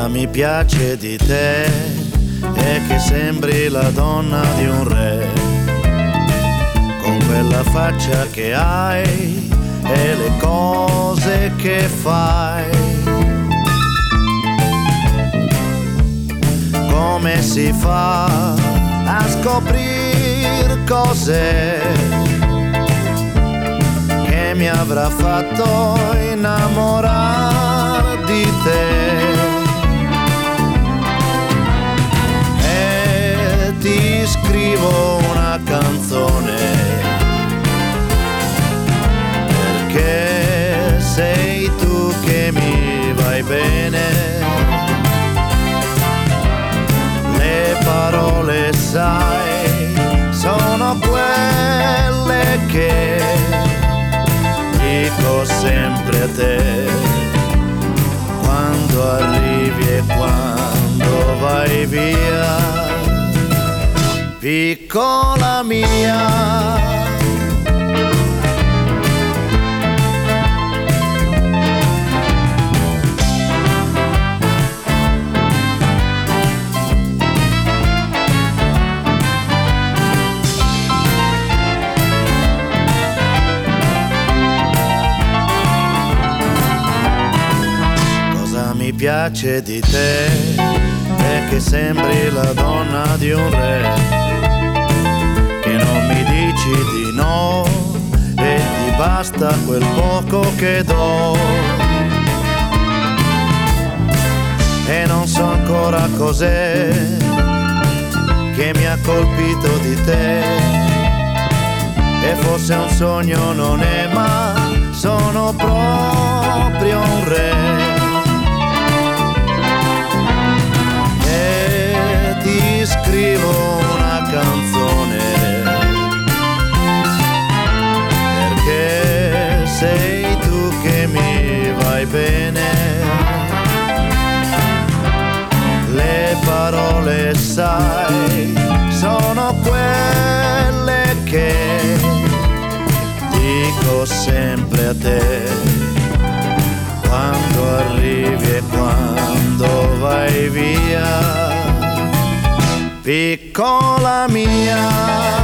mi piace di te è che sembri la donna di un re, con quella faccia che hai e le cose che fai. Come si fa a scoprire cos'è che mi avrà fatto innamorare di te? E ti scrivo una canzone perché sei tu che mi vai bene. Le parole, sai, sono quelle che dico sempre a te quando arrivi e quando vai via, piccola mia. Mi piace di te è che sembri la donna di un re, che non mi dici di no e ti basta quel poco che do. E non so ancora cos'è che mi ha colpito di te, e forse un sogno non è, ma sono proprio un re. Ti scrivo una canzone perché sei tu che mi vai bene. Le parole, sai, sono quelle che dico sempre a te quando arrivi e quando vai via, piccola mia.